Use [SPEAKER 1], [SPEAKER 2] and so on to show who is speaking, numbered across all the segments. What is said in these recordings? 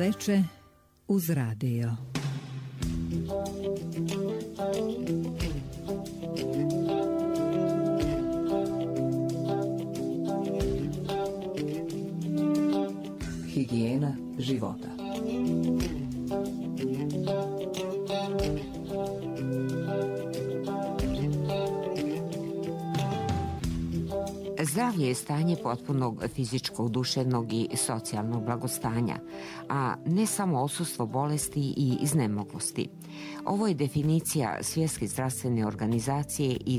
[SPEAKER 1] veče uz radio.
[SPEAKER 2] Higijena života.
[SPEAKER 3] Zdravlje je stanje potpunog fizičkog, duševnog i socijalnog blagostanja, a ne samo odsustvo bolesti i iznemoglosti. Ovo je definicija Svjetske zdravstvene organizacije iz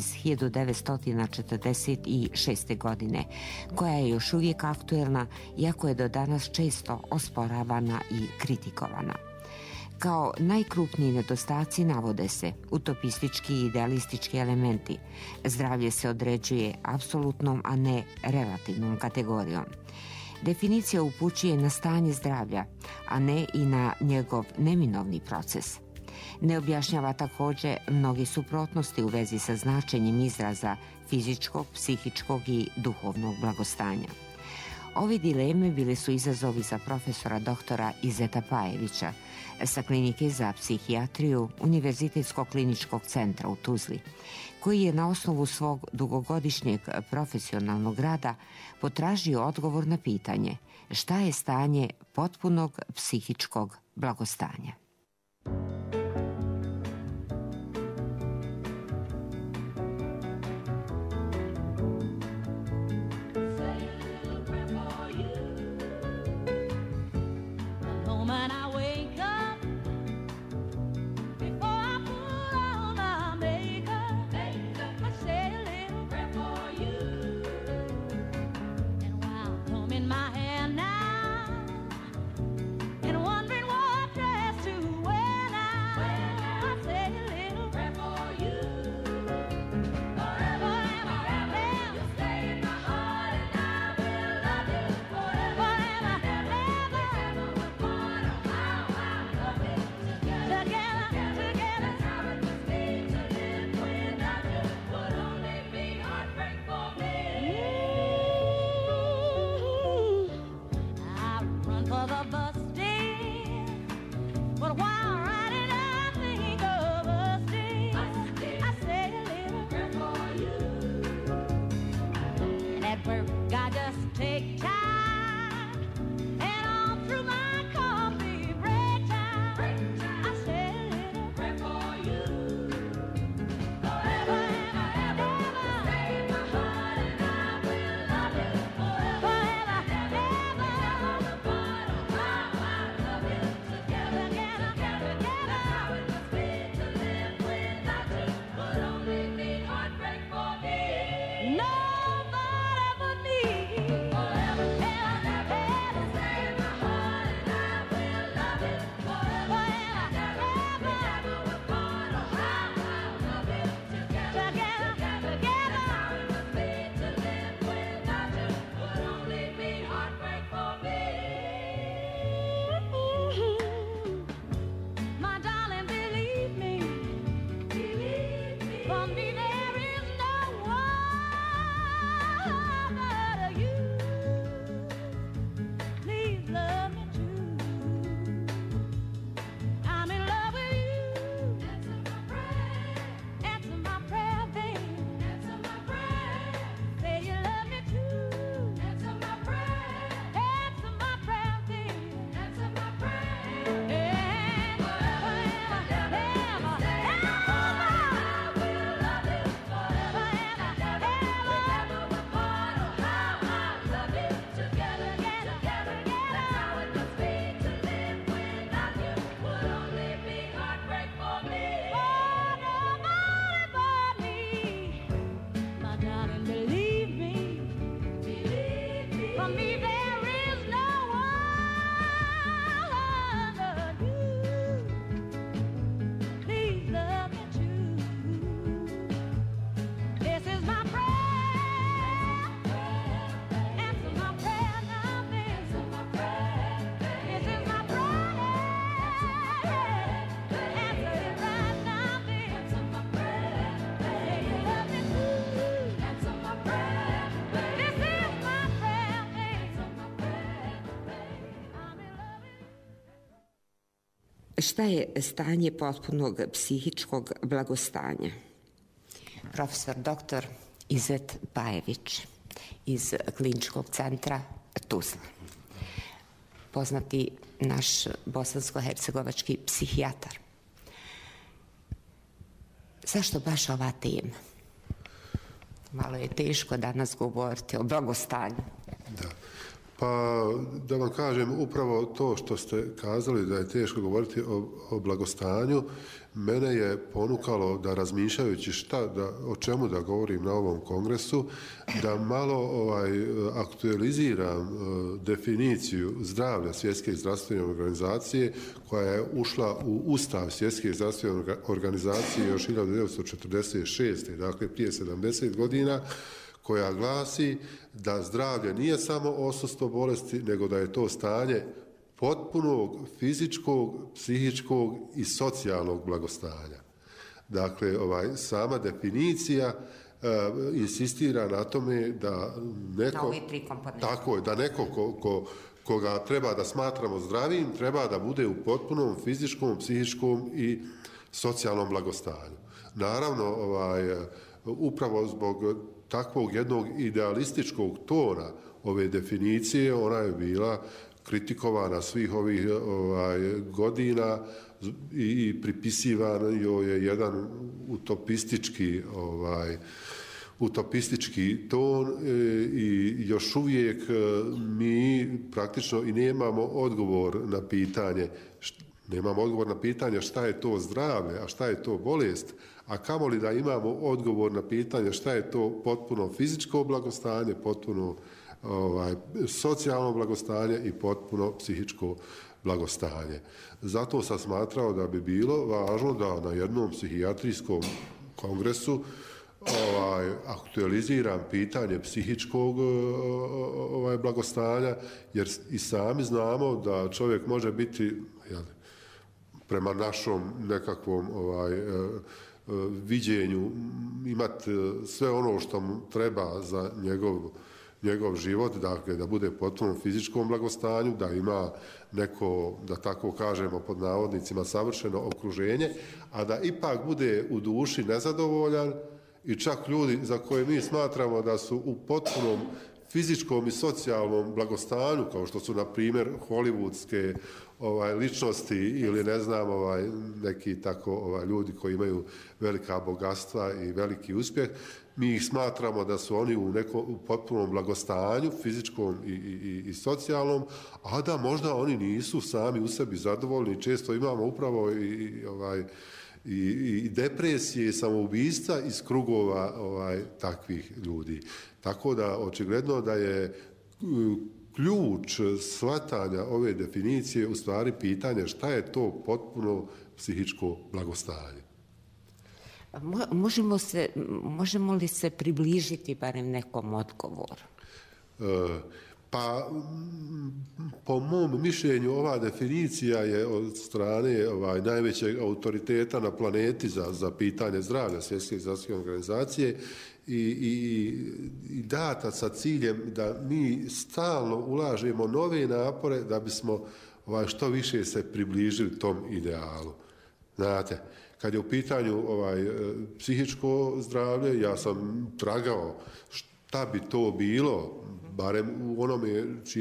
[SPEAKER 3] 1946. godine, koja je još uvijek aktuelna, iako je do danas često osporavana i kritikovana. Kao najkrupniji nedostaci navode se utopistički i idealistički elementi. Zdravlje se određuje apsolutnom, a ne relativnom kategorijom. Definicija upućuje na stanje zdravlja, a ne i na njegov neminovni proces. Ne objašnjava također mnoge suprotnosti u vezi sa značenjem izraza fizičkog, psihičkog i duhovnog blagostanja. Ovi dileme bili su izazovi za profesora doktora Izeta Pajevića sa Klinike za psihijatriju Univerzitetskog kliničkog centra u Tuzli, koji je na osnovu svog dugogodišnjeg profesionalnog rada potražio odgovor na pitanje šta je stanje potpunog psihičkog blagostanja.
[SPEAKER 4] My hair now and wondering what dress to
[SPEAKER 3] Šta je stanje potpunog psihičkog blagostanja?
[SPEAKER 2] Profesor dr. Izet Pajević iz Kliničkog centra Tuzla. Poznati naš bosansko-hercegovački psihijatar. Zašto baš ova tema? Malo je teško danas govoriti o blagostanju.
[SPEAKER 4] Da. Pa da vam kažem, upravo to što ste kazali da je teško govoriti o blagostanju, mene je ponukalo da razmišljajući o čemu da govorim na ovom kongresu, da malo aktualiziram definiciju zdravlja Svjetske zdravstvene organizacije koja je ušla u Ustav Svjetske zdravstvene organizacije još 1946. dakle prije 70 godina, koja glasi da zdravlje nije samo odsustvo bolesti, nego da je to stanje potpunog fizičkog, psihičkog i socijalnog blagostanja. Dakle, sama definicija insistira na tome da neko, da neko koga treba da smatramo zdravim, treba da bude u potpunom fizičkom, psihičkom i socijalnom blagostanju. Naravno, upravo zbog takvog jednog idealističkog tona ove definicije, ona je bila kritikovana svih ovih godina i pripisivan joj je jedan utopistički ton i još uvijek mi praktično i nemamo odgovor na pitanje šta je to zdravlje, a šta je to bolest, a kamoli da imamo odgovor na pitanje šta je to potpuno fizičko blagostanje, potpuno socijalno blagostanje i potpuno psihičko blagostanje. Zato sam smatrao da bi bilo važno da na jednom psihijatrijskom kongresu aktualiziram pitanje psihičkog blagostanja, jer i sami znamo da čovjek može biti prema našom nekakvom viđenju imati sve ono što mu treba za njegov život, dakle da bude potpuno u fizičkom blagostanju, da ima neko, da tako kažemo pod navodnicima, savršeno okruženje, a da ipak bude u duši nezadovoljan i čak ljudi za koje mi smatramo da su u potpunom fizičkom i socijalnom blagostanju, kao što su na primjer hollywoodske ličnosti ili ne znam neki tako ljudi koji imaju velika bogatstva i veliki uspjeh, mi ih smatramo da su oni u potpunom blagostanju fizičkom i socijalnom, a da možda oni nisu sami u sebi zadovoljni. Često imamo upravo i depresije i samoubistva iz krugova takvih ljudi. Tako da očigledno da je ključ shvatanja ove definicije u stvari pitanje šta je to potpuno psihičko blagostanje.
[SPEAKER 2] Možemo li se približiti barem nekom odgovoru?
[SPEAKER 4] Pa, po mom mišljenju, ova definicija je od strane najvećeg autoriteta na planeti za pitanje zdravlja Svjetske zdravstvene organizacije i data sa ciljem da mi stalno ulažemo nove napore da bismo što više se približili tom idealu. Znate, kad je u pitanju psihičko zdravlje, ja sam tragao šta bi to bilo, barem u onome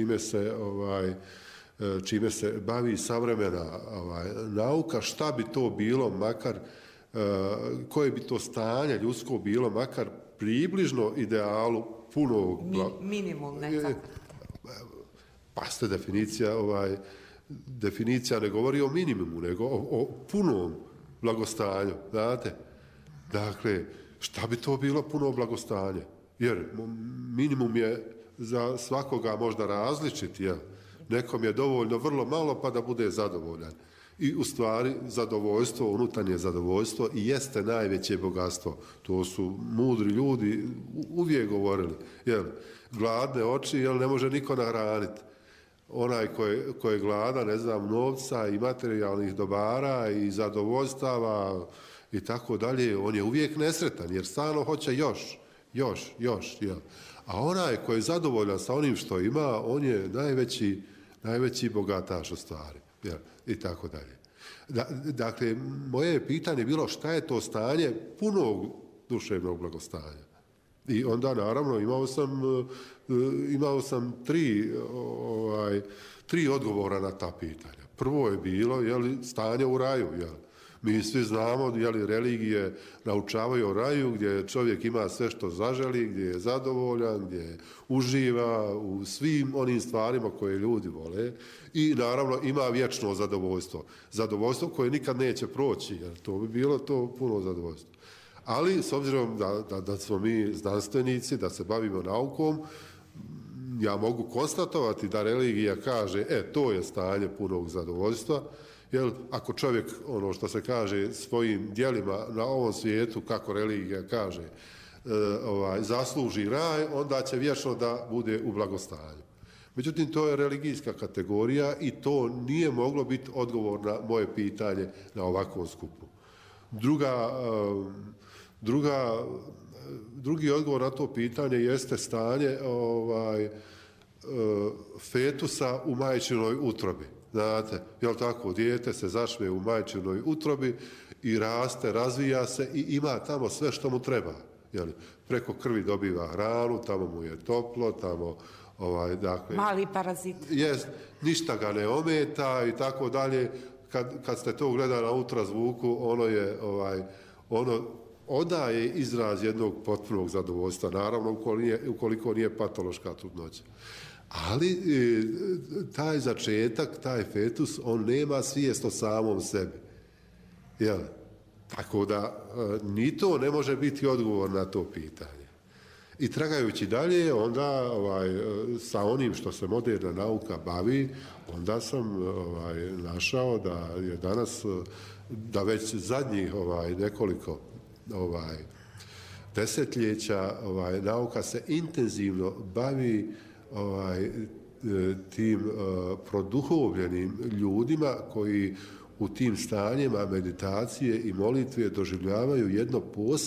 [SPEAKER 4] čime se bavi savremena nauka, šta bi to bilo, makar koje bi to stanje ljudsko bilo, makar približno idealu punog...
[SPEAKER 2] Minimum nekako.
[SPEAKER 4] Pazite, definicija ne govori o minimumu, nego o punom blagostanju, znate. Dakle, šta bi to bilo puno blagostanje? Jer minimum je za svakoga možda različit, jel? Nekom je dovoljno vrlo malo pa da bude zadovoljan. I u stvari zadovoljstvo, unutarnje zadovoljstvo i jeste najveće bogatstvo. To su mudri ljudi uvijek govorili. Jel? Gladne oči, jel, ne može niko nahraniti. Onaj ko je gladan, ne znam, novca i materijalnih dobara i zadovoljstava i tako dalje, on je uvijek nesretan jer stalno hoće još, jel? A onaj ko je zadovoljan sa onim što ima, on je najveći bogataš u stvari, jel? I tako dalje. Dakle, moje je pitanje bilo šta je to stanje punog duševnog blagostanja. I onda, naravno, imao sam tri odgovora na ta pitanja. Prvo je bilo, stanje u raju, Mi svi znamo, religije naučavaju o raju, gdje čovjek ima sve što zaželi, gdje je zadovoljan, gdje uživa u svim onim stvarima koje ljudi vole i naravno ima vječno zadovoljstvo. Zadovoljstvo koje nikad neće proći, jer to bi bilo to puno zadovoljstvo. Ali, s obzirom da smo mi znanstvenici, da se bavimo naukom, ja mogu konstatovati da religija kaže, to je stanje punog zadovoljstva, jer ako čovjek, ono što se kaže, svojim djelima na ovom svijetu, kako religija kaže, zasluži raj, onda će vječno da bude u blagostanju. Međutim, to je religijska kategorija i to nije moglo biti odgovor na moje pitanje na ovakvom skupu. Drugi odgovor na to pitanje jeste stanje fetusa u majčinoj utrobi. Znate, tako, dijete se začne u majčinoj utrobi i raste, razvija se i ima tamo sve što mu treba. Preko krvi dobiva hranu, tamo mu je toplo, tamo dakle...
[SPEAKER 2] Mali parazit.
[SPEAKER 4] Jest, ništa ga ne ometa i tako dalje. Kad ste to gledali na ultrazvuku, ono odaje izraz jednog potpunog zadovoljstva, naravno ukoliko nije patološka trudnoća. Ali taj začetak, taj fetus, on nema svijest o samom sebi. Tako da ni to ne može biti odgovor na to pitanje. I tragajući dalje, onda sa onim što se moderna nauka bavi, onda sam našao da je danas, da već zadnjih nekoliko desetljeća nauka se intenzivno bavi tim produhovljenim ljudima koji u tim stanjima meditacije i molitve doživljavaju jedno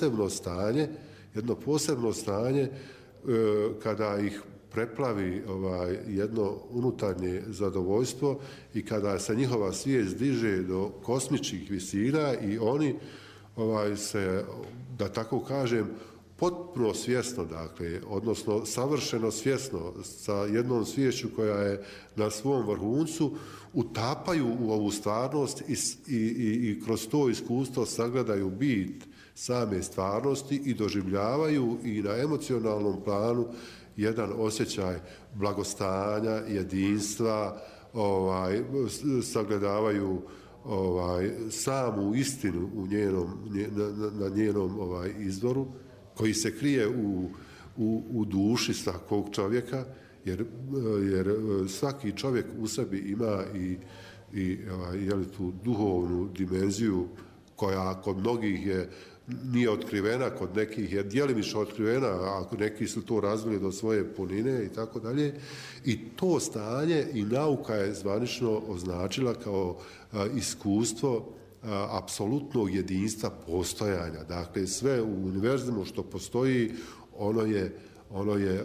[SPEAKER 4] posebno stanje kada ih preplavi jedno unutarnje zadovoljstvo i kada se njihova svijest diže do kosmičkih visina i oni se, da tako kažem, potpuno svjesno, dakle, odnosno savršeno svjesno sa jednom sviješću koja je na svom vrhuncu, utapaju u ovu stvarnost i kroz to iskustvo sagledaju bit same stvarnosti i doživljavaju i na emocionalnom planu jedan osjećaj blagostanja, jedinstva, sagledavaju samu istinu na njenom izvoru, koji se krije u duši svakog čovjeka, jer svaki čovjek u sebi ima i tu duhovnu dimenziju koja kod mnogih nije otkrivena, kod nekih je djelimično otkrivena, a neki su to razvili do svoje punine i tako dalje. I to stanje i nauka je zvanično označila kao iskustvo apsolutnog jedinstva postojanja. Dakle, sve u univerzumu što postoji, ono je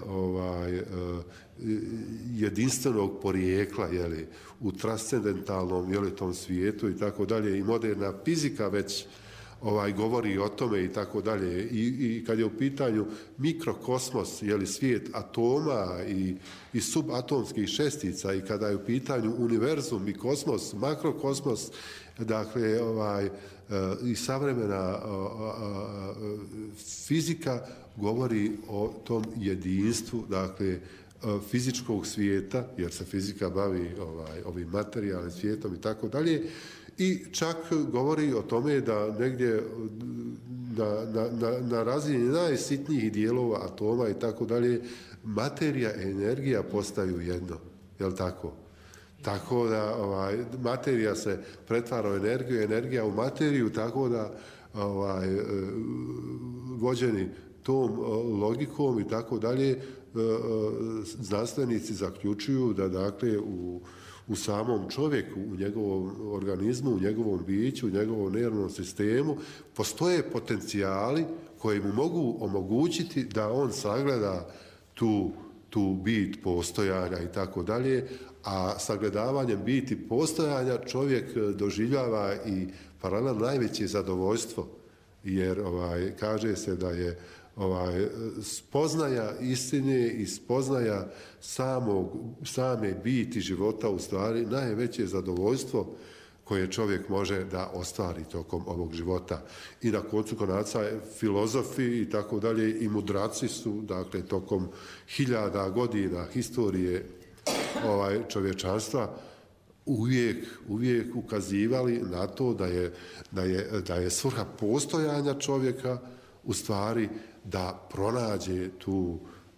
[SPEAKER 4] jedinstvenog porijekla, u transcendentalnom, tom svijetu i tako dalje. I moderna fizika već govori o tome i tako dalje. I kad je u pitanju mikrokosmos, svijet atoma i subatomskih šestica, i kada je u pitanju univerzum i kosmos, makrokosmos, dakle, i savremena fizika govori o tom jedinstvu, dakle, fizičkog svijeta, jer se fizika bavi ovim materijalnim svijetom i tako dalje, i čak govori o tome da negdje na razini najsitnijih dijelova atoma i tako dalje, materija i energija postaju jedno, jel tako? Tako da materija se pretvara u energiju, energija u materiju, tako da vođeni tom logikom i tako dalje, znanstvenici zaključuju da, dakle, u samom čovjeku, u njegovom organizmu, u njegovom biću, u njegovom nervnom sistemu postoje potencijali koji mu mogu omogućiti da on sagleda tu bit postojanja i tako dalje, a sagledavanjem biti postojanja čovjek doživljava i paralelno najveće zadovoljstvo, jer kaže se da je spoznaja istine i spoznaja same biti života u stvari najveće zadovoljstvo koje čovjek može da ostvari tokom ovog života. I na koncu konaca filozofi i tako dalje i mudraci su, dakle, tokom hiljada godina historije čovječanstva uvijek ukazivali na to da je svrha postojanja čovjeka u stvari da pronađe tu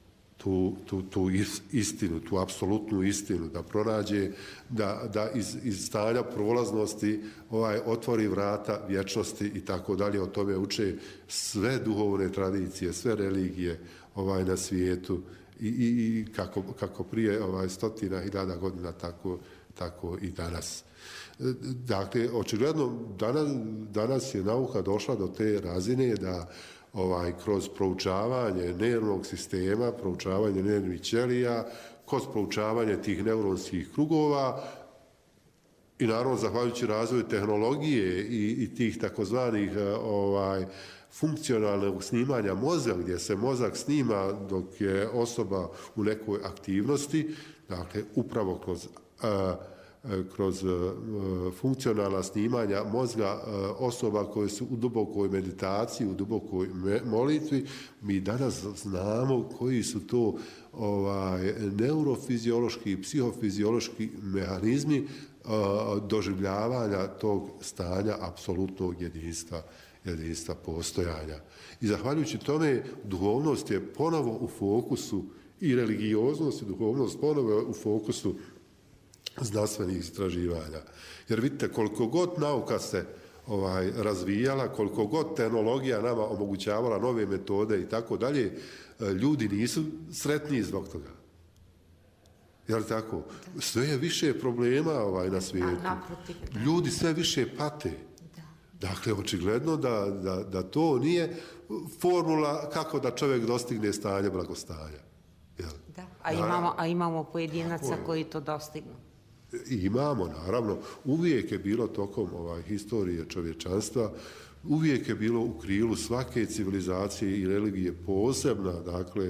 [SPEAKER 4] istinu, tu apsolutnu istinu, da pronađe, da iz stanja prolaznosti otvori vrata vječnosti i tako dalje. O tome uče sve duhovne tradicije, sve religije na svijetu i kako prije stotina hiljada godina, tako i danas. Dakle, očigledno danas je nauka došla do te razine da kroz proučavanje nervnog sistema, proučavanje nervnih ćelija, kroz proučavanje tih neuronskih krugova i naravno zahvaljujući razvoju tehnologije i tih takozvanih funkcionalnog snimanja mozga, gdje se mozak snima dok je osoba u nekoj aktivnosti, dakle upravo kroz funkcionalna snimanja mozga osoba koje su u dubokoj meditaciji, u dubokoj molitvi, mi danas znamo koji su to neurofiziološki i psihofiziološki mehanizmi doživljavanja tog stanja apsolutnog jedinstva postojanja. I zahvaljujući tome duhovnost je ponovo u fokusu i religioznost i duhovnost ponovo u fokusu znanstvenih istraživanja. Jer vidite, koliko god nauka se razvijala, koliko god tehnologija nama omogućavala nove metode i tako dalje, ljudi nisu sretniji zbog toga. Jel tako? Sve je više problema na svijetu. Ljudi sve više pate. Dakle, očigledno da to nije formula kako da čovjek dostigne stanje blagostanja.
[SPEAKER 3] Da. A imamo pojedinaca koji to dostignu.
[SPEAKER 4] Imamo, naravno. Uvijek je bilo tokom historije čovječanstva, uvijek je bilo u krilu svake civilizacije i religije posebna, dakle,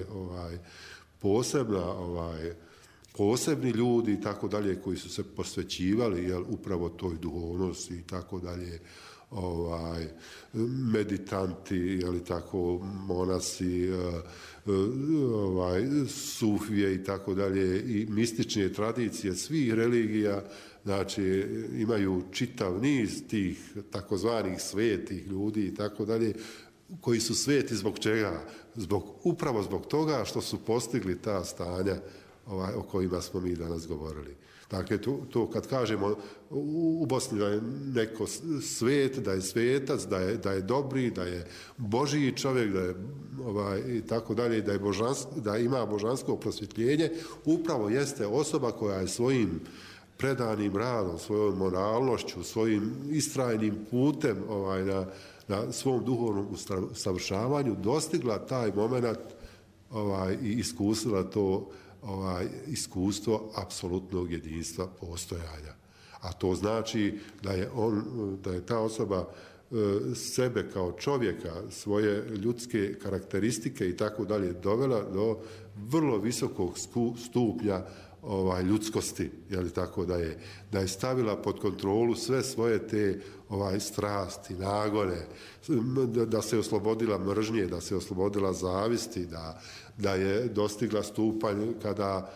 [SPEAKER 4] posebni ljudi i tako dalje koji su se posvećivali upravo toj duhovnosti i tako dalje, meditanti, tako, monasi, sufije i tako dalje, i mistične tradicije svih religija, znači imaju čitav niz tih takozvanih svetih ljudi i tako dalje, koji su sveti zbog čega? Upravo zbog toga što su postigli ta stanja o kojima smo mi danas govorili. Dakle, to kad kažemo u Bosni da je neko svet, da je svetac, da je dobri, da je Božiji čovjek, da je i tako dalje, da ima božansko prosvjetljenje, upravo jeste osoba koja je svojim predanim radom, svojom moralnošću, svojim istrajnim putem na svom duhovnom usavršavanju dostigla taj moment i iskusila to iskustvo apsolutnog jedinstva postojanja. A to znači da je ta osoba sebe kao čovjeka, svoje ljudske karakteristike i tako dalje dovela do vrlo visokog stupnja ljudskosti, tako da je stavila pod kontrolu sve svoje te strasti, nagone, da se oslobodila mržnje, da se oslobodila zavisti, da je dostigla stupanj kada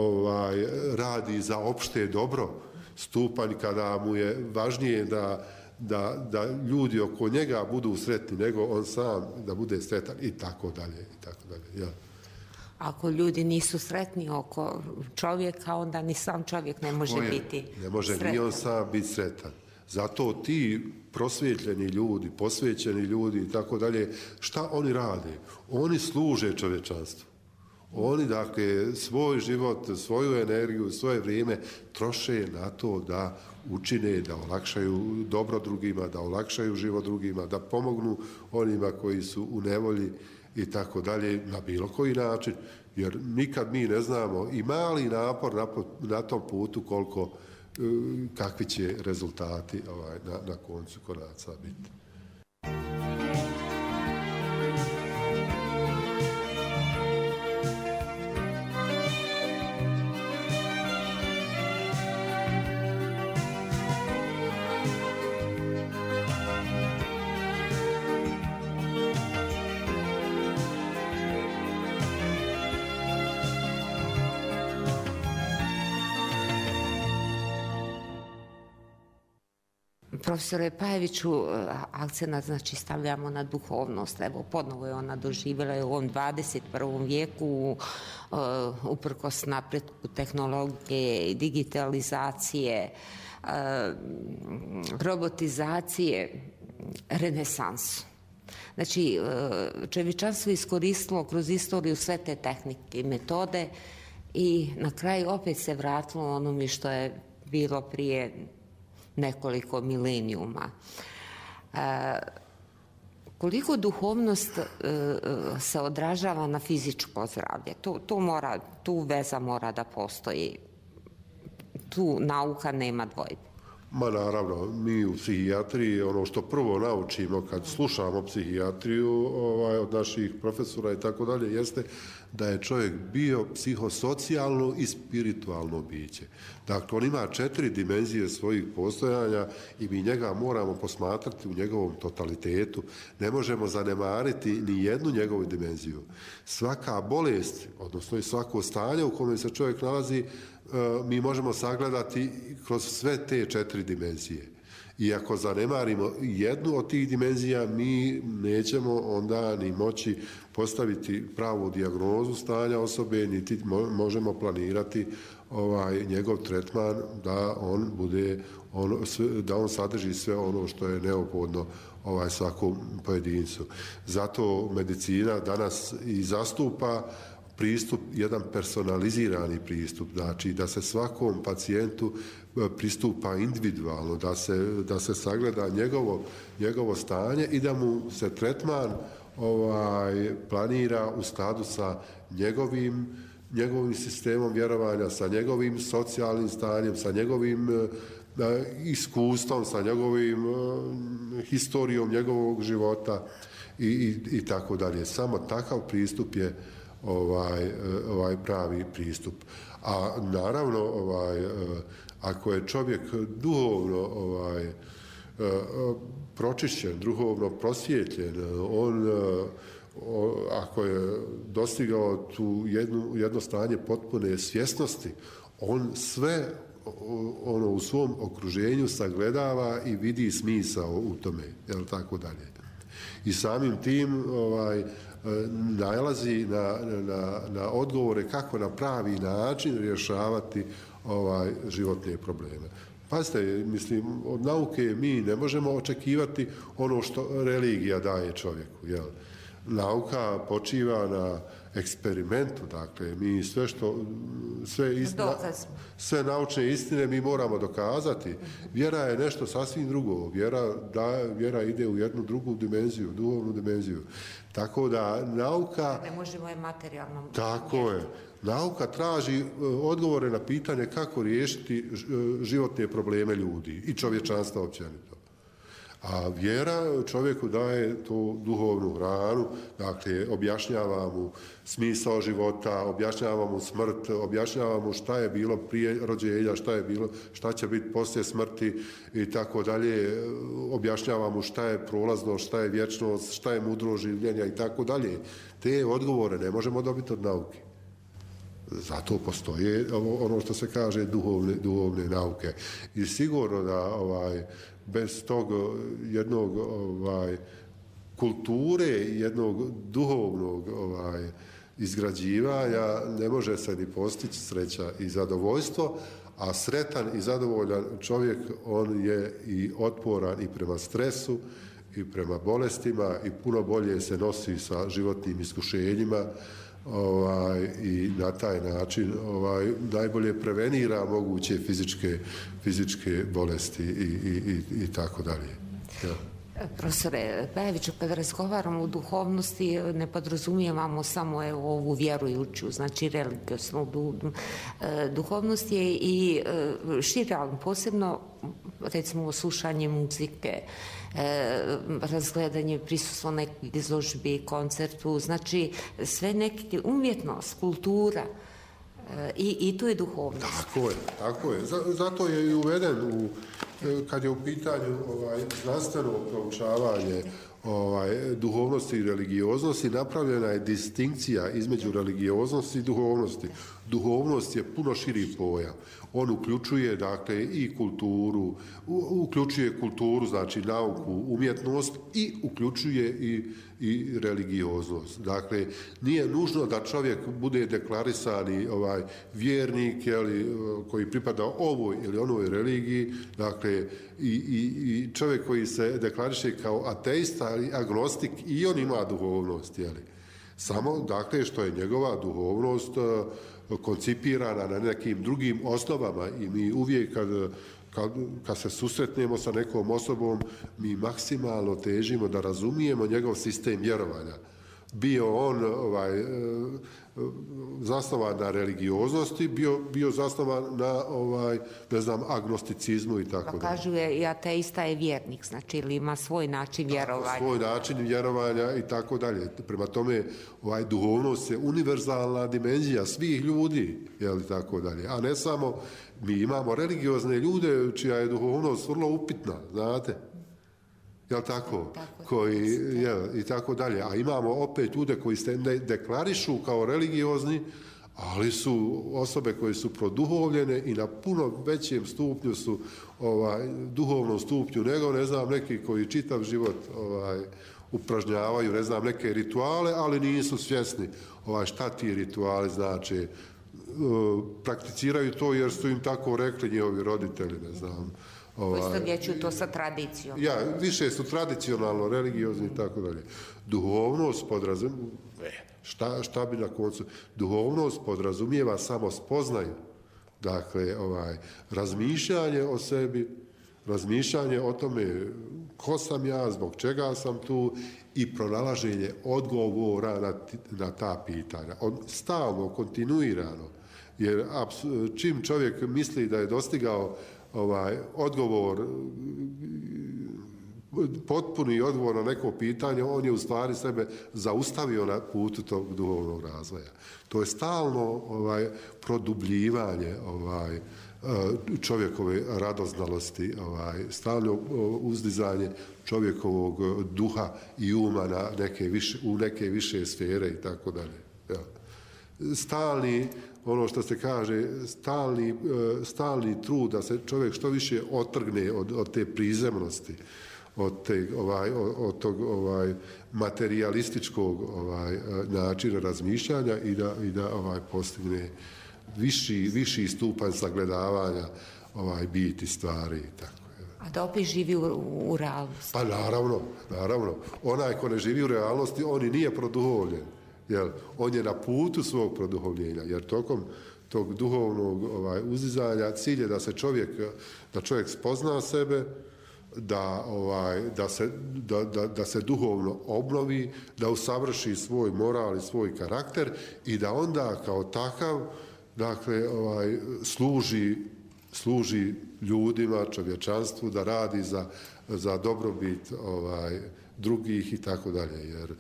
[SPEAKER 4] radi za opšte dobro, stupanj kada mu je važnije da ljudi oko njega budu sretni nego on sam da bude sretan i tako dalje. Ja.
[SPEAKER 3] Ako ljudi nisu sretni oko čovjeka, onda ni sam čovjek ne može biti sretan.
[SPEAKER 4] Ne može ni on sam biti sretan. Zato ti prosvjetljeni ljudi, posvećeni ljudi i tako dalje, šta oni rade? Oni služe čovječanstvu. Oni, dakle, svoj život, svoju energiju, svoje vrijeme troše na to da učine, da olakšaju dobro drugima, da olakšaju život drugima, da pomognu onima koji su u nevolji i tako dalje, na bilo koji način. jer nikad mi ne znamo i mali napor na tom putu kakvi će rezultati na koncu konaca biti.
[SPEAKER 2] Profesore Pajeviću, akcenat znači stavljamo na duhovnost. Evo, ponovo je ona doživjela u ovom 21. vijeku uprkos napretku tehnologije i digitalizacije, robotizacije, renesansu. Znači, čovječanstvo iskoristilo kroz istoriju sve te tehnike i metode i na kraju opet se vratilo onome što je bilo prije nekoliko milenijuma. Koliko duhovnost se odražava na fizičko zdravlje? Tu veza mora da postoji. Tu nauka nema dvojbe.
[SPEAKER 4] Ma naravno, mi u psihijatriji, ono što prvo naučimo kad slušamo psihijatriju od naših profesora i tako dalje, jeste da je čovjek bio psihosocijalno i spiritualno biće. Dakle, on ima 4 dimenzije svojih postojanja i mi njega moramo posmatrati u njegovom totalitetu. Ne možemo zanemariti ni jednu njegovu dimenziju. Svaka bolest, odnosno i svako stanje u kojem se čovjek nalazi, mi možemo sagledati kroz sve te 4 dimenzije. I ako zanemarimo jednu od tih dimenzija, mi nećemo onda ni moći postaviti pravu dijagnozu stanja osobe, niti možemo planirati njegov tretman da on bude, da on sadrži sve ono što je neophodno svakom pojedincu. Zato medicina danas i zastupa pristup, jedan personalizirani pristup, znači da se svakom pacijentu pristupa individualno, da se sagleda njegovo stanje i da mu se tretman planira u skladu sa njegovim sistemom vjerovanja, sa njegovim socijalnim stanjem, sa njegovim iskustvom, sa njegovim historijom njegovog života i tako dalje. Samo takav pristup je pravi pristup. A naravno, ako je čovjek duhovno pročišćen, duhovno prosvjetljen, ako je dostigao tu jedno stanje potpune svjesnosti, on sve u svom okruženju sagledava i vidi smisao u tome, jel tako dalje. I samim tim nalazi na odgovore kako na pravi način rješavati životne probleme. Pazite, mislim, od nauke mi ne možemo očekivati ono što religija daje čovjeku, jel? Nauka počiva na eksperimentu, dakle, mi sve naučne istine mi moramo dokazati. Vjera je nešto sasvim drugo. Vjera ide u jednu drugu dimenziju, duhovnu dimenziju. Tako da nauka...
[SPEAKER 2] Ne možemo je materijalno...
[SPEAKER 4] Tako je. Nauka traži odgovore na pitanje kako riješiti životne probleme ljudi i čovječanstva općenito. A vjera čovjeku daje tu duhovnu hranu, dakle, objašnjava mu smisao života, objašnjava mu smrt, objašnjava mu šta je bilo prije rođenja, šta će biti poslije smrti i tako dalje, objašnjava mu šta je prolaznost, šta je vječnost, šta je mudro življenja i tako dalje. Te odgovore ne možemo dobiti od nauke. Zato postoje ono što se kaže duhovne nauke. I sigurno da bez tog jednog kulture, jednog duhovnog izgrađivanja ne može se ni postići sreća i zadovoljstvo, a sretan i zadovoljan čovjek, on je i otporan i prema stresu i prema bolestima i puno bolje se nosi sa životnim iskušenjima i na taj način najbolje prevenira moguće fizičke bolesti i tako dalje. Ja.
[SPEAKER 2] Profesore Bajeviću, kad razgovaramo o duhovnosti, ne podrazumijevamo samo ovu vjerujuću, znači religioznu duhovnost je i šira, posebno recimo slušanje muzike, razgledanje, prisustvo nekih izložbi, koncertu, znači sve neke umjetnost, kultura, i tu je duhovnost.
[SPEAKER 4] Tako je. Zato je i uveden kad je u pitanju znanstveno proučavanje duhovnosti i religioznosti, napravljena je distinkcija između religioznosti i duhovnosti. Duhovnost je puno širi pojam. On uključuje dakle i kulturu, znači nauku, umjetnost i uključuje i religioznost. Dakle, nije nužno da čovjek bude deklarisani vjernik koji pripada ovoj ili onoj religiji, dakle i čovjek koji se deklariše kao ateista ili agnostik, i on ima duhovnost, samo dakle što je njegova duhovnost koncipirana na nekim drugim osnovama, i mi uvijek kad se susretnemo sa nekom osobom, mi maksimalno težimo da razumijemo njegov sistem vjerovanja. Bio on zasnovan na religioznosti, bio zasnovan na agnosticizmu i tako
[SPEAKER 2] dalje. Kažu i ateista je vjernik, znači ili ima svoj način vjerovanja.
[SPEAKER 4] Svoj način vjerovanja i tako dalje. Prema tome, duhovnost je univerzalna dimenzija svih ljudi, tako dalje. A ne samo, mi imamo religiozne ljude čija je duhovnost vrlo upitna, znate. Tako? Koji, i tako dalje. A imamo opet ljude koji se ne deklarišu kao religiozni, ali su osobe koje su produhovljene i na puno većem stupnju su, duhovnom stupnju nego, neki koji čitav život upražnjavaju, neke rituale, ali nisu svjesni šta ti rituali znači. Prakticiraju to jer su im tako rekli njihovi roditelji,
[SPEAKER 2] Poistovjećuju to sa tradicijom.
[SPEAKER 4] Više su tradicionalno religiozni i tako dalje. Duhovnost šta bi na koncu? Duhovnost podrazumijeva samo spoznaju. Dakle, razmišljanje o sebi, razmišljanje o tome ko sam ja, zbog čega sam tu, i pronalaženje odgovora na ta pitanja. Stalno, kontinuirano. Jer čim čovjek misli da je dostigao odgovor, potpuni odgovor na neko pitanje, on je u stvari sebe zaustavio na putu tog duhovnog razvoja. To je stalno produbljivanje čovjekove radoznalosti, stalno uzdizanje čovjekovog duha i uma u neke više sfere i tako dalje. Stalni, ono što se kaže, stalni trud da se čovjek što više otrgne od te prizemnosti, od tog materialističkog načina razmišljanja i da postigne viši stupanj sagledavanja biti stvari i tako.
[SPEAKER 2] A da opet živi u realnosti?
[SPEAKER 4] Pa naravno. Onaj ko ne živi u realnosti, on i nije produhovljen. On je na putu svog produhovljenja, jer tokom tog duhovnog uzdizanja cilj je da čovjek spozna sebe, da se duhovno obnovi, da usavrši svoj moral i svoj karakter i da onda kao takav služi ljudima, čovječanstvu, da radi za dobrobit drugih i tako dalje, jer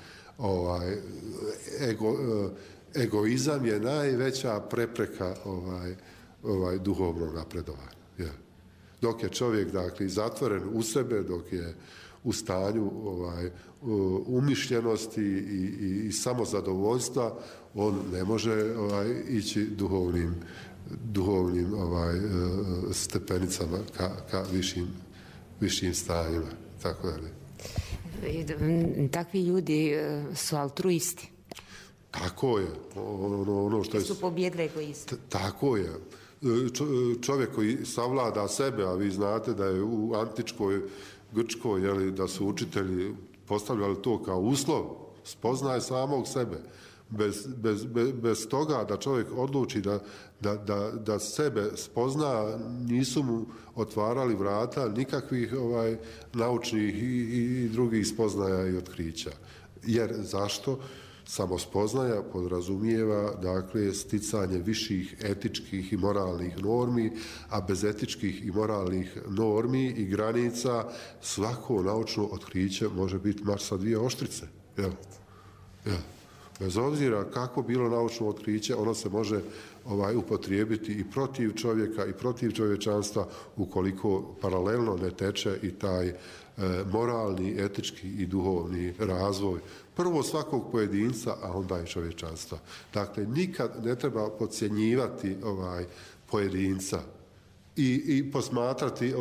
[SPEAKER 4] egoizam je najveća prepreka duhovnog napredovanja. Dok je čovjek zatvoren u sebe, dok je u stanju umišljenosti i samozadovoljstva, on ne može ići duhovnim stepenicama ka višim stanjima, tako dalje.
[SPEAKER 2] Takvi ljudi su altruisti.
[SPEAKER 4] Tako je.
[SPEAKER 2] Su pobjedili egoizam.
[SPEAKER 4] Tako je. Čovjek koji savlada sebe, a vi znate da je u antičkoj Grčkoj, da su učitelji postavljali to kao uslov, spoznaje samog sebe. bez toga da čovjek odluči da sebe spozna, nisu mu otvarali vrata nikakvih naučnih i drugih spoznaja i otkrića. Jer zašto? Samospoznaja podrazumijeva, dakle, sticanje viših etičkih i moralnih normi, a bez etičkih i moralnih normi i granica svako naučno otkriće može biti mač sa dvije oštrice. Jel? Bez obzira kako bilo naučno otkriće, ono se može upotrijebiti i protiv čovjeka i protiv čovječanstva ukoliko paralelno ne teče i taj moralni, etički i duhovni razvoj. Prvo svakog pojedinca, a onda i čovječanstva. Dakle, nikad ne treba podcjenjivati pojedinca i posmatrati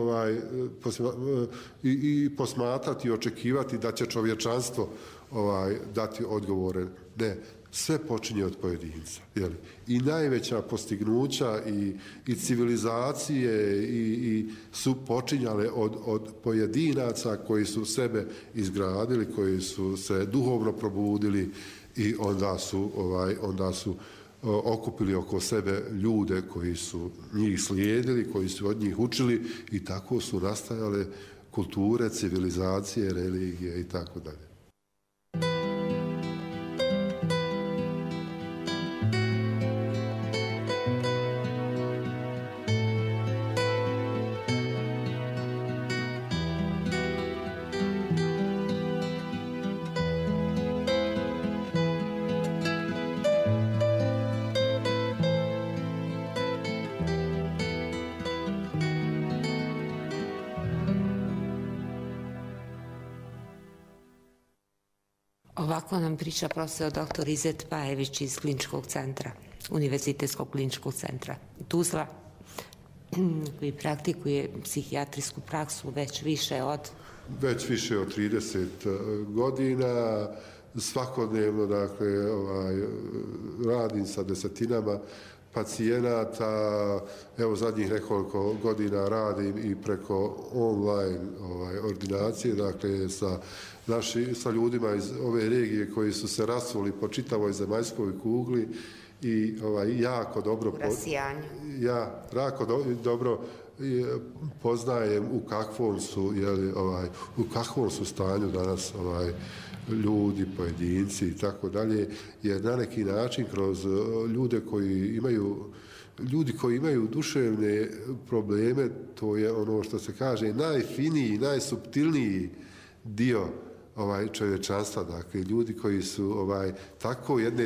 [SPEAKER 4] posmatrati i očekivati da će čovječanstvo dati odgovore. Ne, sve počinje od pojedinca. Jeli? I najveća postignuća i civilizacije i su počinjale od pojedinaca koji su sebe izgradili, koji su se duhovno probudili i onda su okupili oko sebe ljude koji su njih slijedili, koji su od njih učili i tako su nastajale kulture, civilizacije, religije i tako dalje.
[SPEAKER 2] Ovako nam priča profesor dr. Izet Pajević iz kliničkog centra, Univerzitetskog kliničkog centra Tuzla, koji praktikuje psihijatrijsku praksu već više od
[SPEAKER 4] 30 godina. Svakodnevno, dakle, radim sa desetinama pacijenata. Evo, zadnjih nekoliko godina radim i preko online ordinacije, dakle, sa ljudima iz ove regije koji su se rasuli po čitavoj zemaljskoj kugli i jako dobro poznajem u kakvom su stanju danas ljudi, pojedinci i tako dalje, jer na neki način kroz ljude ljudi koji imaju duševne probleme, to je ono što se kaže najfiniji, najsuptilniji dio čovječanstva, dakle ljudi koji su tako jedne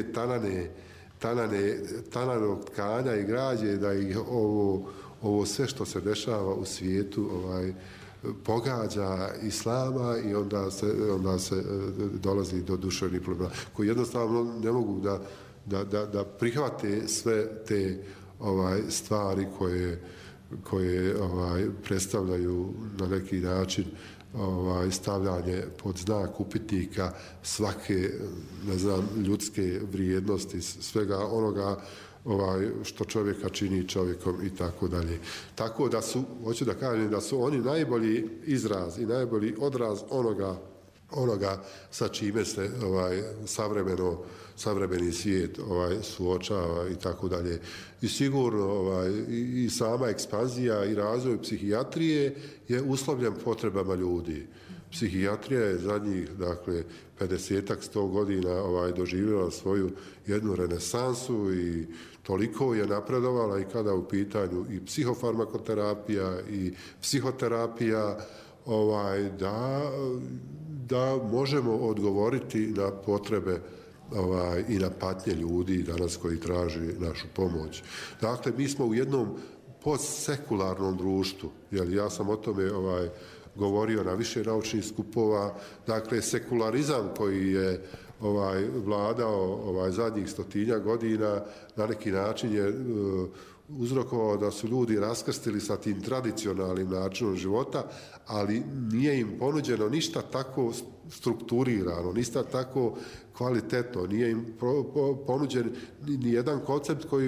[SPEAKER 4] tananog tkanja i građe da ih ovo sve što se dešava u svijetu pogađa islama i onda se dolazi do duševnih problema koji jednostavno ne mogu da prihvate sve te stvari koje predstavljaju na neki način stavljanje pod znak upitnika svake, ljudske vrijednosti, svega onoga što čovjeka čini čovjekom i tako dalje. Tako da hoću da kažem da su oni najbolji izraz i najbolji odraz onoga sa čime se savremeni svijet suočava i tako dalje. I sigurno i sama ekspanzija i razvoj psihijatrije je uslovljen potrebama ljudi. Psihijatrija je zadnjih, dakle, 50-ak, 100 godina doživjela svoju jednu renesansu i toliko je napredovala i kada u pitanju i psihofarmakoterapija i psihoterapija, da možemo odgovoriti na potrebe i na patnje ljudi danas koji traži našu pomoć. Dakle, mi smo u jednom postsekularnom društvu, jer ja sam o tome govorio na više naučnih skupova. Dakle, sekularizam koji je vladao zadnjih 100-tinjak godina na neki način je uzrokovao da su ljudi raskrstili sa tim tradicionalnim načinom života, ali nije im ponuđeno ništa tako strukturirano, ništa tako kvalitetno, nije im ponuđen ni jedan koncept koji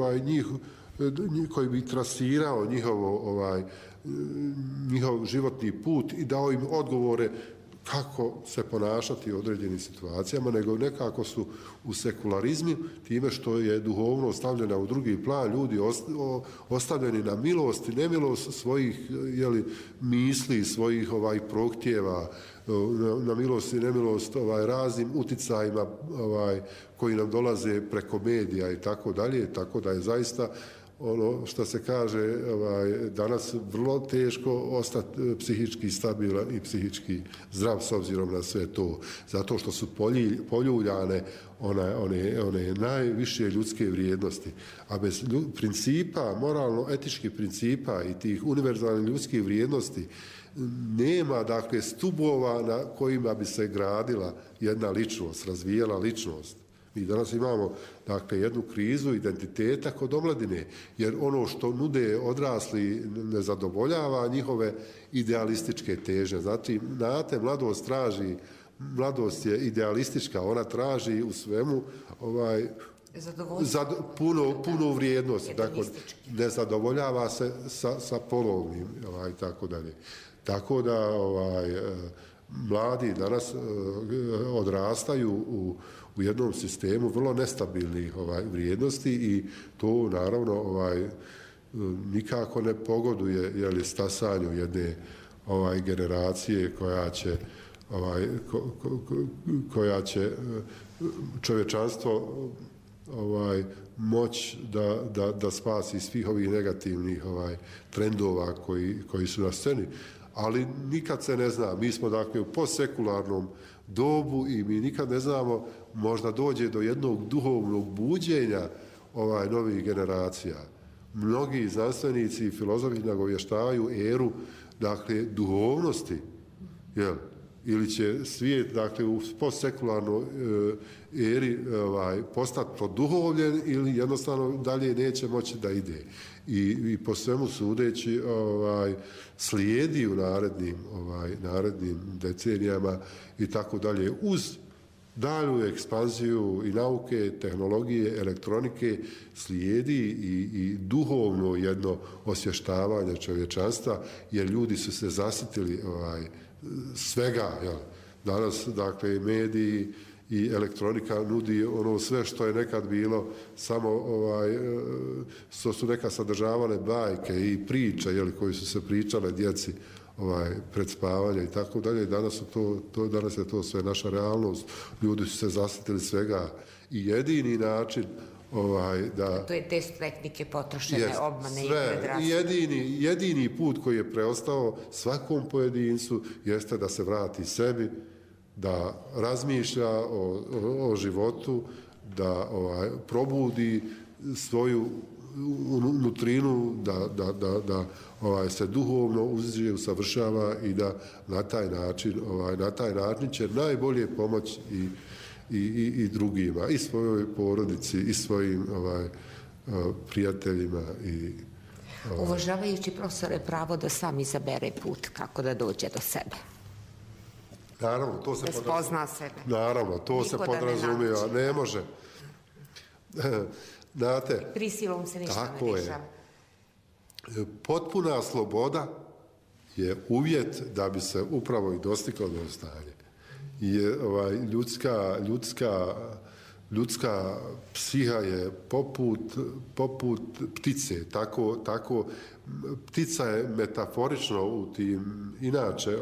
[SPEAKER 4] bi trasirao njihov životni put i dao im odgovore kako se ponašati u određenim situacijama, nego nekako su u sekularizmu, time što je duhovnost stavljena u drugi plan, ljudi ostavljeni na milost i nemilost svojih misli, svojih prohtjeva, na milost i nemilost raznim uticajima koji nam dolaze preko medija i tako dalje, tako da je zaista ono što se kaže danas vrlo teško ostati psihički stabilan i psihički zdrav s obzirom na sve to, zato što su poljuljane one najviše ljudske vrijednosti, a bez principa, moralno-etičkih principa i tih univerzalnih ljudskih vrijednosti nema, dakle, stubova na kojima bi se gradila jedna ličnost, razvijala ličnost. Mi danas imamo, dakle, jednu krizu identiteta kod omladine, jer ono što nude odrasli ne zadovoljava njihove idealističke težnje. Znači, znate, mladost je idealistička, ona traži u svemu punu vrijednost, dakle, ne zadovoljava se sa polovnim i tako dalje. Tako da mladi danas odrastaju u jednom sistemu vrlo nestabilnih vrijednosti i to naravno nikako ne pogoduje stasanju jedne generacije koja će čovječanstvo moć da spasi svih ovih negativnih trendova koji su na sceni. Ali nikad se ne zna, mi smo, dakle, u postsekularnom dobu i mi nikad ne znamo, možda dođe do jednog duhovnog buđenja novih generacija. Mnogi znanstvenici i filozofi nagovještavaju eru, dakle, duhovnosti, ili će svijet, dakle, u postsekularnoj eri postati poduhovljen ili jednostavno dalje neće moći da ide. I po svemu sudeći slijedi u narednim decenijama i tako dalje. Uz dalju ekspanziju i nauke, tehnologije, elektronike slijedi i duhovno jedno osvještavanje čovječanstva, jer ljudi su se zasitili svega. Danas, dakle, mediji i elektronika nudi ono sve što je nekad bilo, samo što su neka sadržavale bajke i priče, koji su se pričale djeci pred spavanje i tako dalje. Danas je to sve naša realnost. Ljudi su se zasitili svega i jedini način da...
[SPEAKER 2] To je test tehnike potrošene obmane i predrasude.
[SPEAKER 4] Jedini put koji je preostao svakom pojedincu jeste da se vrati sebi, da razmišlja o životu, da probudi svoju nutrinu, da se duhovno uzdiže, usavršava i da na taj način će najbolje pomoći i drugima, i svojoj porodici, i svojim prijateljima.
[SPEAKER 2] Uvažavajući, profesore, pravo da sam izabere put kako da dođe do sebe.
[SPEAKER 4] Naravno, to se
[SPEAKER 2] spozna sebe.
[SPEAKER 4] Naravno, to se podrazumijeva. Ne može. Znate,
[SPEAKER 2] prisilom se ništa ne rješava. Potpuna
[SPEAKER 4] sloboda je uvjet da bi se upravo i dostiglo do stanja. Ljudska psiha je poput ptice, tako ptica je metaforično u tim, inače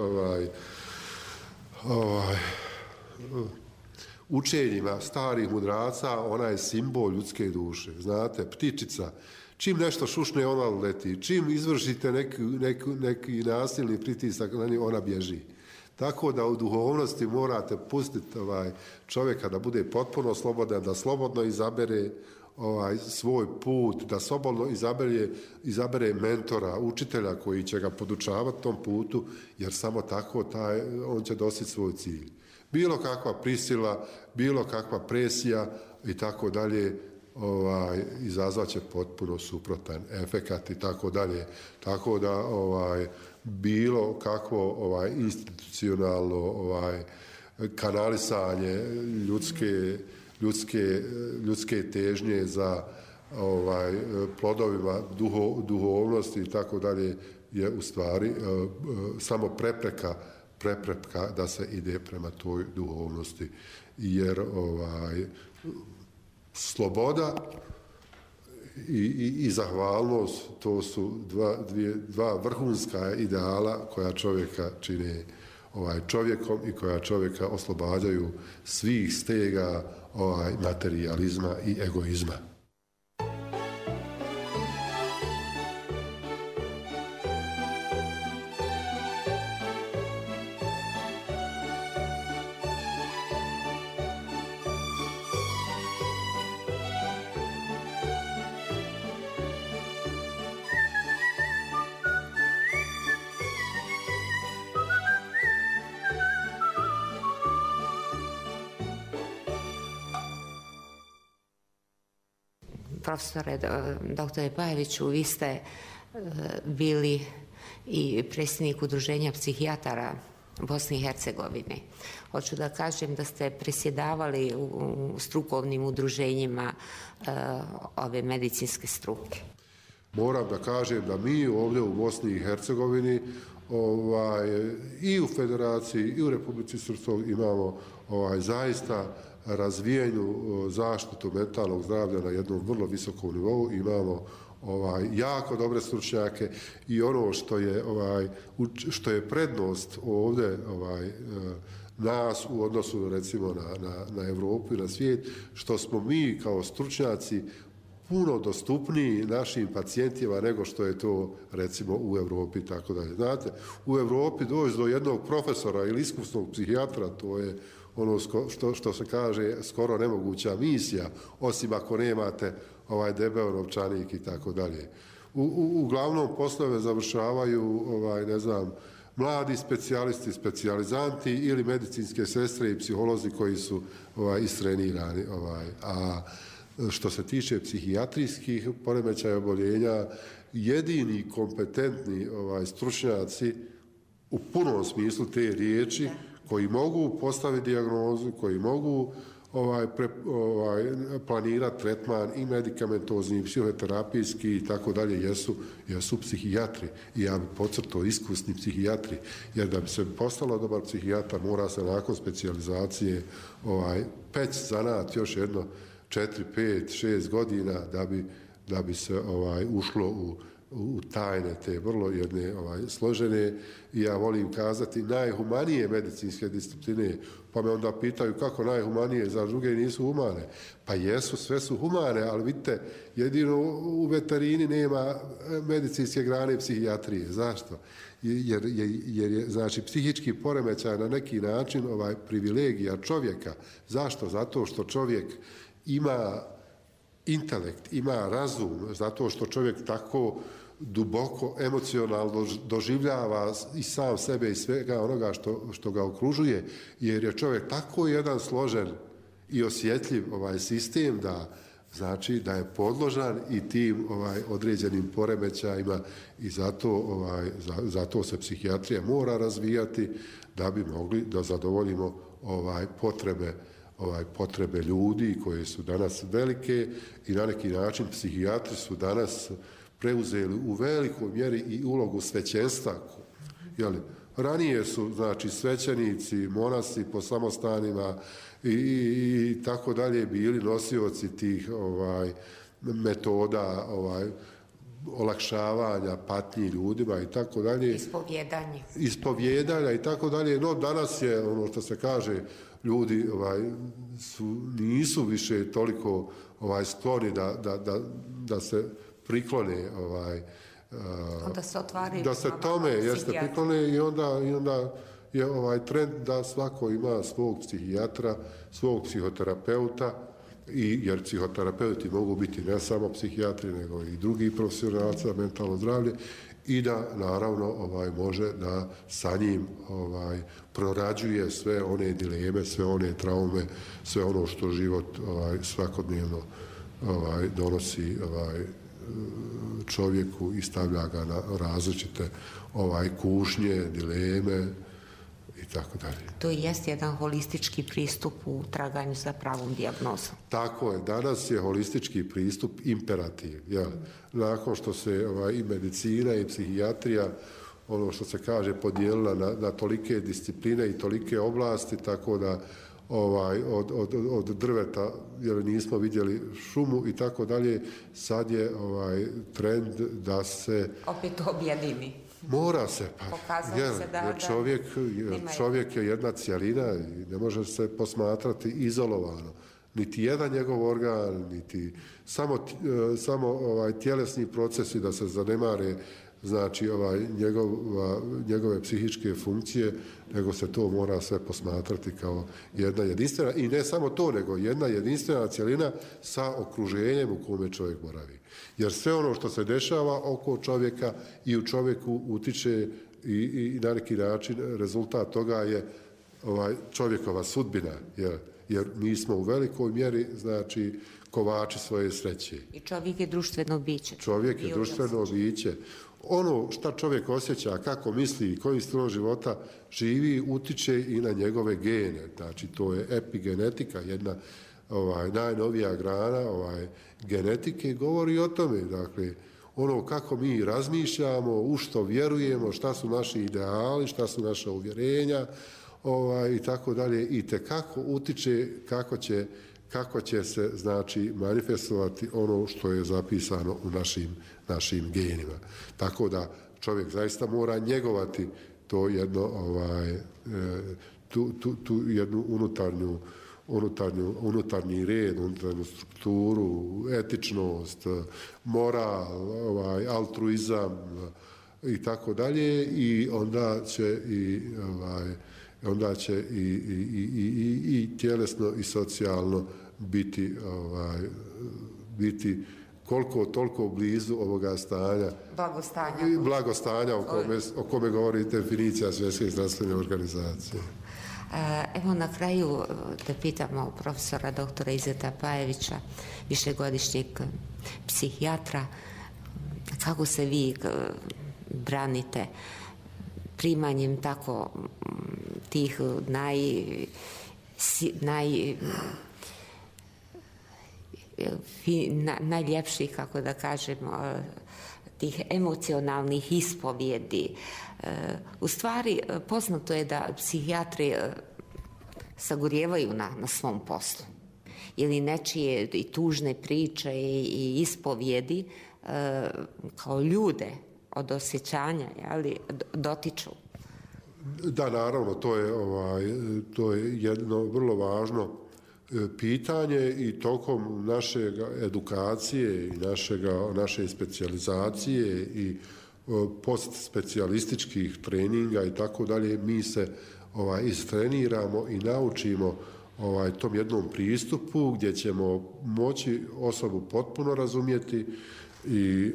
[SPEAKER 4] učenjima starih mudraca, ona je simbol ljudske duše. Znate, ptičica, čim nešto šušne, ona leti, čim izvršite neki nasilni pritisak na nju, ona bježi. Tako da u duhovnosti morate pustiti čovjeka da bude potpuno slobodan, da slobodno izabere svoj put, da slobodno izabere mentora, učitelja koji će ga podučavati tom putu, jer samo tako on će dostići svoj cilj. Bilo kakva prisila, bilo kakva presija i tako dalje, izazvat će potpuno suprotan efekat i tako dalje. Tako da bilo kakvo institucionalno kanalisanje ljudske težnje za plodovima duhovnosti i tako dalje je u stvari samo prepreka prepreka da se ide prema toj duhovnosti. Jer sloboda i zahvalnost, to su dva vrhunska ideala koja čovjeka čine čovjekom i koja čovjeka oslobađaju svih stega materijalizma i egoizma.
[SPEAKER 2] Profesore, doktore Pajeviću, vi ste bili i predsjednik Udruženja psihijatara Bosne i Hercegovine. Hoću da kažem da ste predsjedavali u strukovnim udruženjima ove medicinske struke.
[SPEAKER 4] Moram da kažem da mi ovdje u Bosni i Hercegovini i u Federaciji i u Republici Srpskoj imamo zaista razvijenu zaštitu mentalnog zdravlja na jednom vrlo visokom nivou. Imamo jako dobre stručnjake i ono što je prednost ovdje nas u odnosu recimo na Europu i na svijet, što smo mi kao stručnjaci puno dostupniji našim pacijentima nego što je to recimo u Europi i tako dalje. Znate, u Europi doći do jednog profesora ili iskusnog psihijatra, to je ono što se kaže skoro nemoguća misija, osim ako nemate debeo novčanik i tako dalje. Uglavnom poslove završavaju, mladi specijalisti, specijalizanti ili medicinske sestre i psiholozi koji su istrenirani. A što se tiče psihijatrijskih poremećaja oboljenja, jedini kompetentni stručnjaci u punom smislu te riječi, koji mogu postaviti dijagnozu, koji mogu planirati tretman i medikamentozni, i psihoterapijski i tako dalje, jesu psihijatri. I ja bih podcrtao iskusni psihijatri, jer da bi se postalo dobar psihijatar mora se nakon specijalizacije peć zanat još jedno 4, 5, 6 godina da bi se ušlo u tajne te vrlo jedne složene i ja volim kazati najhumanije medicinske discipline, pa me onda pitaju kako najhumanije, za druge nisu humane. Pa jesu, sve su humane, ali vidite, jedino u veterini nema medicinske grane psihijatrije. Zašto? Jer je, znači, psihički poremećaj na neki način privilegija čovjeka. Zašto? Zato što čovjek ima intelekt, ima razum, zato što čovjek tako duboko emocionalno doživljava i sam sebe i svega onoga što ga okružuje, jer je čovjek tako jedan složen i osjetljiv sistem da je podložan i tim određenim poremećajima i zato se psihijatrija mora razvijati da bi mogli da zadovoljimo potrebe ljudi koje su danas velike i na neki način psihijatri su danas preuzeli u velikoj mjeri i ulogu svećenstva. Ranije su, znači, svećenici, monasi po samostanima i tako dalje bili nosioci tih metoda olakšavanja patnji ljudima i tako dalje. Ispovjedanja i tako dalje. No danas je, ono što se kaže, ljudi nisu više toliko skloni da se priklone da se tome priklone i onda je trend da svako ima svog psihijatra, svog psihoterapeuta, jer psihoterapeuti mogu biti ne samo psihijatri nego i drugi profesionalci za mentalno zdravlje i da naravno može da sa njim prorađuje sve one dileme, sve one traume, sve ono što život svakodnevno donosi čovjeku i stavlja ga na različite kušnje, dileme i tako dalje.
[SPEAKER 2] To jest jedan holistički pristup u traganju za pravom dijagnozom.
[SPEAKER 4] Tako je. Danas je holistički pristup imperativ. Nakon što se i medicina i psihijatrija ono što se kaže, podijelila na tolike discipline i tolike oblasti, tako da od drveta, jer nismo vidjeli šumu i tako dalje, sad je trend da se...
[SPEAKER 2] Opet objedini.
[SPEAKER 4] Mora se, jer čovjek je jedna cjelina i ne može se posmatrati izolovano. Niti jedan njegov organ, niti samo tjelesni procesi da se zanemare, znači njegove psihičke funkcije, nego se to mora sve posmatrati kao jedna jedinstvena, i ne samo to, nego jedna jedinstvena cjelina sa okruženjem u kome čovjek boravi. Jer sve ono što se dešava oko čovjeka i u čovjeku utiče i na neki način rezultat toga je čovjekova sudbina, jer mi smo u velikoj mjeri, znači, kovači svoje sreće.
[SPEAKER 2] I čovjek je društveno biće.
[SPEAKER 4] Čovjek je društveno biće. Ono šta čovjek osjeća, kako misli i kojim stilom života živi, utiče i na njegove gene. Znači, to je epigenetika, jedna najnovija grana genetike, govori o tome. Dakle, ono kako mi razmišljamo, u što vjerujemo, šta su naši ideali, šta su naša uvjerenja, i tako dalje, i tekako utiče kako će se, znači, manifestovati ono što je zapisano u našim genima. Tako da čovjek zaista mora njegovati to jedno, tu jednu unutarnji red, unutarnju strukturu, etičnost, moral, altruizam i tako dalje, i onda će i tjelesno i socijalno biti koliko toliko blizu ovoga stanja, blagostanja o kome govori definicija Svjetske zdravstvene organizacije.
[SPEAKER 2] Evo na kraju da pitamo profesora doktora Izeta Pajevića, višegodišnjeg psihijatra, kako se vi branite primanjem tako tih najljepših, kako da kažem, tih emocionalnih ispovjedi. U stvari, poznato je da psihijatri sagorijevaju na svom poslu. Ili nečije i tužne priče i ispovjedi kao ljude od osjećanja, dotiču.
[SPEAKER 4] Da, naravno, to je jedno vrlo važno pitanje, i tokom naše edukacije i naše specijalizacije i postspecijalističkih treninga i tako dalje, mi se istreniramo i naučimo tom jednom pristupu gdje ćemo moći osobu potpuno razumjeti, i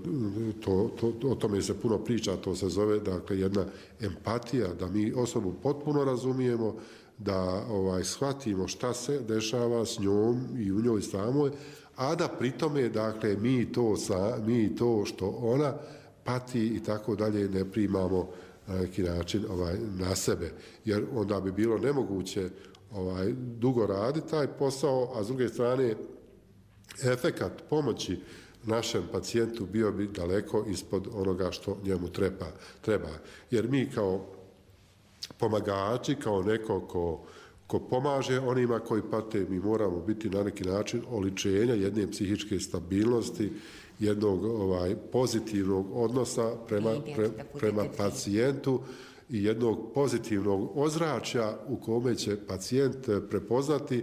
[SPEAKER 4] o tome se puno priča, to se zove, dakle, jedna empatija, da mi osobu potpuno razumijemo, da shvatimo šta se dešava s njom i u njoj samoj, a da pritome, dakle, mi to što ona pati i tako dalje ne primamo na neki način na sebe, jer onda bi bilo nemoguće dugo raditi taj posao, a s druge strane efekat pomoći našem pacijentu bio bi daleko ispod onoga što njemu treba. Jer mi kao pomagači, kao neko ko pomaže onima koji pate, mi moramo biti na neki način oličenja jedne psihičke stabilnosti, jednog pozitivnog odnosa prema pacijentu i jednog pozitivnog ozračja u kome će pacijent prepoznati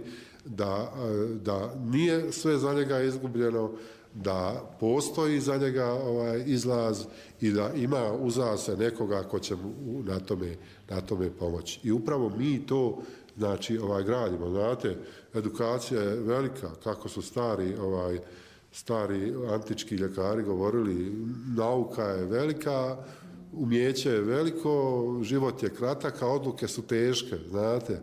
[SPEAKER 4] da nije sve za njega izgubljeno, da postoji za njega izlaz i da ima uza se nekoga ko će mu na tome pomoći. I upravo mi to, znači, gradimo. Znate, edukacija je velika, kako su stari antički ljekari govorili, nauka je velika, umijeće je veliko, život je kratak, a odluke su teške, znate.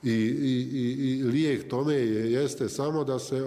[SPEAKER 4] I lijek tome jeste samo da se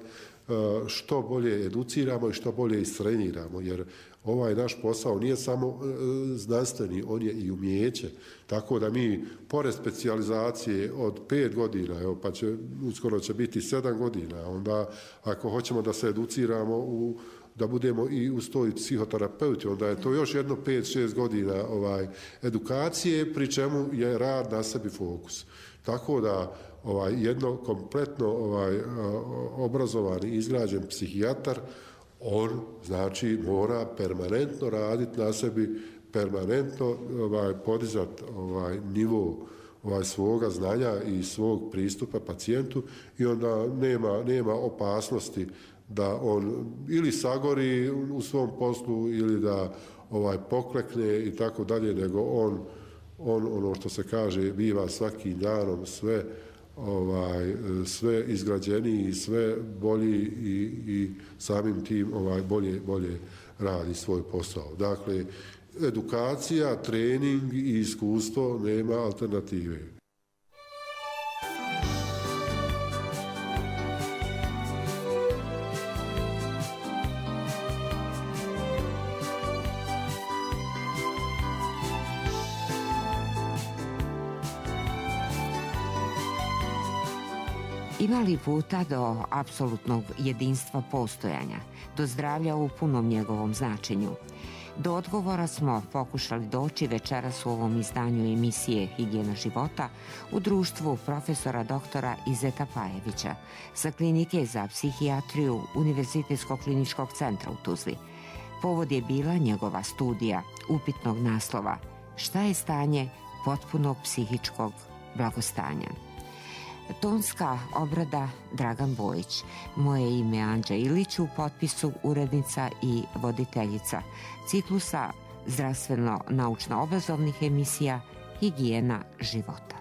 [SPEAKER 4] što bolje educiramo i što bolje istreniramo, jer ovaj naš posao nije samo znanstveni, on je i umijeće. Tako da mi, pored specijalizacije od 5 godina, evo, uskoro će biti 7 godina, onda ako hoćemo da se educiramo u da budemo i uz to i psihoterapeuti, onda je to još jedno 5-6 godina edukacije, pri čemu je rad na sebi fokus. Tako da jedno kompletno obrazovani, izgrađen psihijatar, on znači mora permanentno raditi na sebi, permanentno podizati nivo svoga znanja i svog pristupa pacijentu i onda nema opasnosti da on ili sagori u svom poslu ili da poklekne i tako dalje, nego on ono što se kaže biva svakim danom sve izgrađeniji i sve bolji i samim tim bolje radi svoj posao. Dakle, edukacija, trening i iskustvo nema alternative.
[SPEAKER 3] Ima li puta do apsolutnog jedinstva postojanja, do zdravlja u punom njegovom značenju? Do odgovora smo pokušali doći večeras u ovom izdanju emisije Higijena života u društvu profesora doktora Izeta Pajevića sa Klinike za psihijatriju Univerzitetskog kliničkog centra u Tuzli. Povod je bila njegova studija upitnog naslova Šta je stanje potpunog psihičkog blagostanja? Tonska obrada Dragan Bojić. Moje ime je Anđa Ilić, u potpisu urednica i voditeljica ciklusa zdravstveno-naučno-obrazovnih emisija Higijena života.